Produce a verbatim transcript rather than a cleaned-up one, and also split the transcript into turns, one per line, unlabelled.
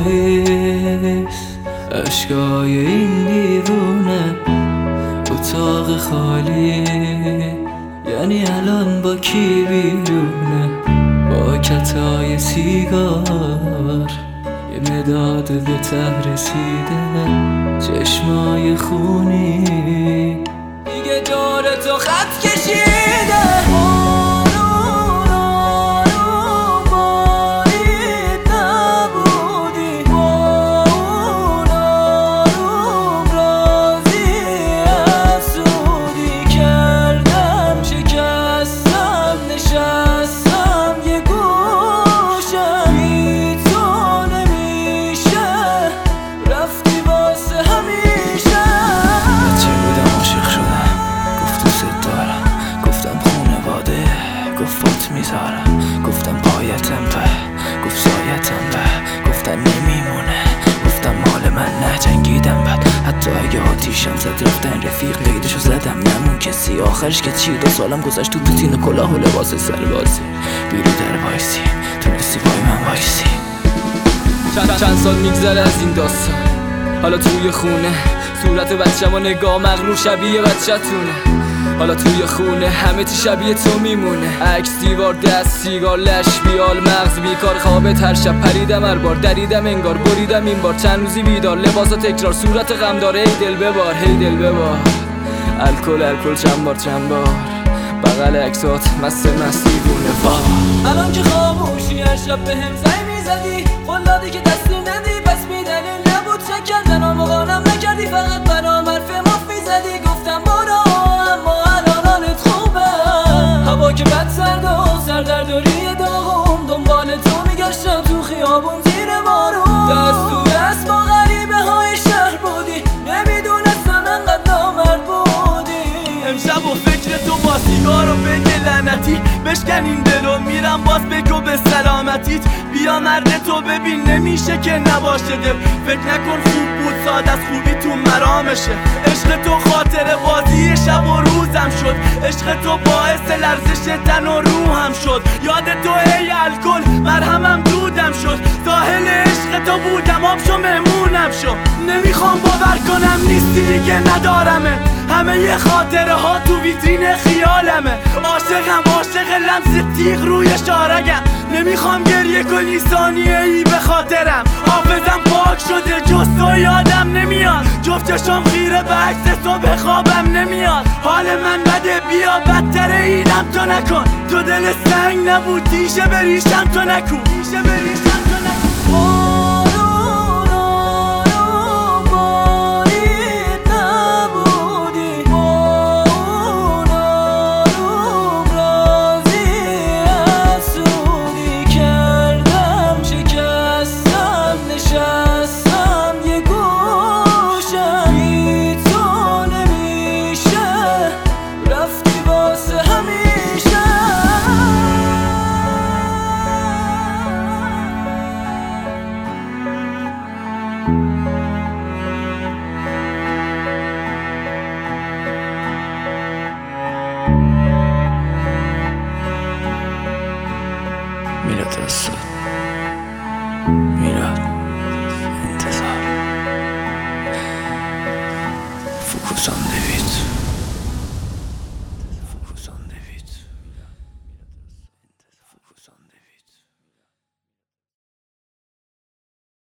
پاییز، اشکای این دیوونه، اتاق خالی، یعنی الان با کی بیرونه؟ با کتای سیگار، یه مداد به ته رسیده، چشمای خونی دیگه دور تو خط کشیده.
گفتم پایتم به، گفت سایتم به، گفتن نمیمونه، گفتم مال من نجنگیدم بعد، حتی اگه آتیشم زد رفتن رفیق قیدشو زدم نمون کسی، آخرش که چی؟ دو سالم گذشت تو روتین کلاه و لباس سربازی، بیرو در وایسی تونستی پای من وایسی.
چند, چند سال میگذره از این داستان، حالا توی خونه صورت بچه‌مو نگاه مغرور شبیه بچه‌تونه، حالا توی خونه همه چی شبیه تو میمونه، عکس دیوار دست سیگار لش بیال مغز بیکار، خوابت هر شب پریدم هر بار دریدم انگار بریدم این بار، چند روزی بیدار لباسا تکرار صورت غم داره، هی دل ببار هی دل ببار، الکل الکل چند بار چند بار، بغل عکسات مست مست دیوونه واه.
الان که خاموشی هر شب بهم زنگ میزدی، قولادی که دستی ندی پس میدلیل نبود چک کردن آمو قانم نکردی، فقط برام حرف مفی زدی، گفتم برو اما الان حالت خوبه، هوا که بد سرده و سردرداری داغم، دنبال تو میگشتم تو خیابون زیر بارون، دست تو دست با غریبه های شهر بودی، نمیدونستم انقدر نامرد بودی.
امشب و فکر تو با سیگار و بگه لعنتی، بشکن این دلو میرم باز بگو به سلامتیت، بیا مرد تو ببین نمیشه که نباشه دل، فکر نکن خوب بود ساده از خوبی تو مرامشه، عشق تو خاطر بازی شب و روزم شد، عشق تو باعث لرزش تن و روحم شد، یاد تو ای الکل مرهمم دودم شد، ساحل عشق تو بودم آب شو مهمونم شو، نمیخوام باور کنم نیستی دیگه ندارمه، همه ی خاطره ها تو ویترین خیالمه، عاشقم عاشق لمس تیغ روی شارگم، نمیخوام گریه کنی ثانیه ای به خاطرم، حافظم پاک شده جز تو یادم نمیاد، جفت چشم خیره به عکس تو به خوابم نمیاد، حال من بده بیا بدتر اینم تو نکن، تو دل سنگ نبود دیشه بریشم تو نکن، دیشه بریشم تو نکن.
میراد راست میراد